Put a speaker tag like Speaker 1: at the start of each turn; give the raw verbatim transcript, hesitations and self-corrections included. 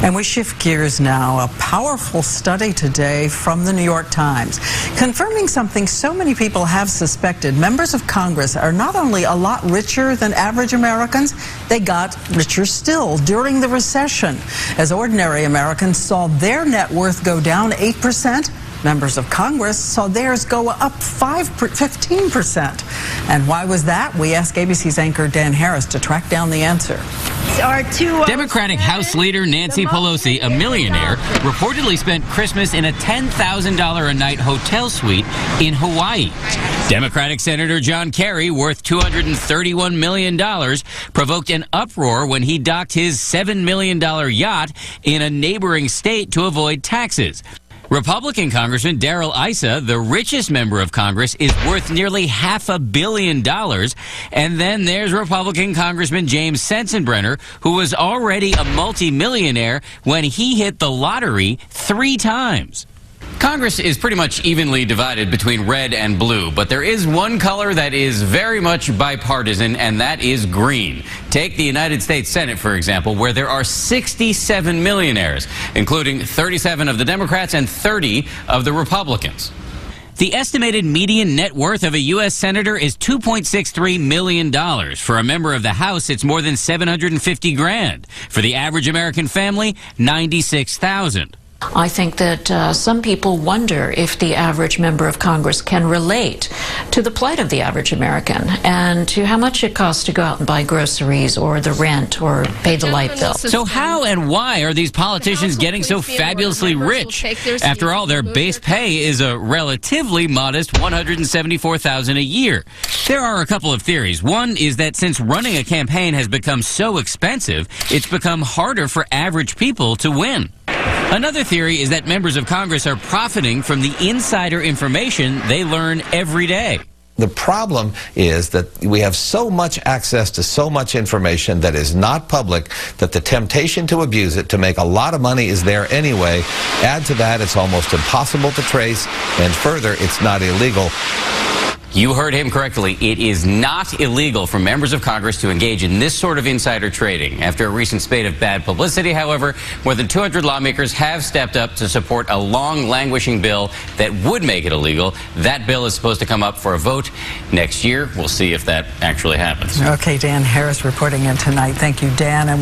Speaker 1: And we shift gears now. A powerful study today from the New York Times confirming something so many people have suspected. Members of Congress are not only a lot richer than average Americans, they got richer still during the recession. As ordinary Americans saw their net worth go down eight percent, members of Congress saw theirs go up fifteen percent. And why was that? We asked A B C's anchor Dan Harris to track down the answer.
Speaker 2: Democratic House Leader Nancy Pelosi, a millionaire, reportedly spent Christmas in a ten thousand dollars a night hotel suite in Hawaii. Democratic Senator John Kerry, worth two hundred thirty-one million dollars, provoked an uproar when he docked his seven million dollars yacht in a neighboring state to avoid taxes. Republican Congressman Darrell Issa, the richest member of Congress, is worth nearly half a billion dollars. And then there's Republican Congressman James Sensenbrenner, who was already a multimillionaire when he hit the lottery three times. Congress is pretty much evenly divided between red and blue, but there is one color that is very much bipartisan, and that is green. Take the United States Senate, for example, where there are sixty-seven millionaires, including thirty-seven of the Democrats and thirty of the Republicans. The estimated median net worth of a U S senator is two point six three million dollars. For a member of the House, it's more than seven hundred fifty grand. For the average American family, ninety-six thousand.
Speaker 3: I think that uh, some people wonder if the average member of Congress can relate to the plight of the average American and to how much it costs to go out and buy groceries or the rent or pay the light bill.
Speaker 2: So how and why are these politicians getting so fabulously rich? After all, their base pay is a relatively modest one hundred seventy-four thousand dollars a year. There are a couple of theories. One is that since running a campaign has become so expensive, it's become harder for average people to win. Another theory is that members of Congress are profiting from the insider information they learn every day.
Speaker 4: The problem is that we have so much access to so much information that is not public that the temptation to abuse it, to make a lot of money, is there anyway. Add to that, it's almost impossible to trace, and further, it's not illegal.
Speaker 2: You heard him correctly. It is not illegal for members of Congress to engage in this sort of insider trading. After a recent spate of bad publicity, however, more than two hundred lawmakers have stepped up to support a long languishing bill that would make it illegal. That bill is supposed to come up for a vote next year. We'll see if that actually happens.
Speaker 1: Okay, Dan Harris reporting in tonight. Thank you, Dan. And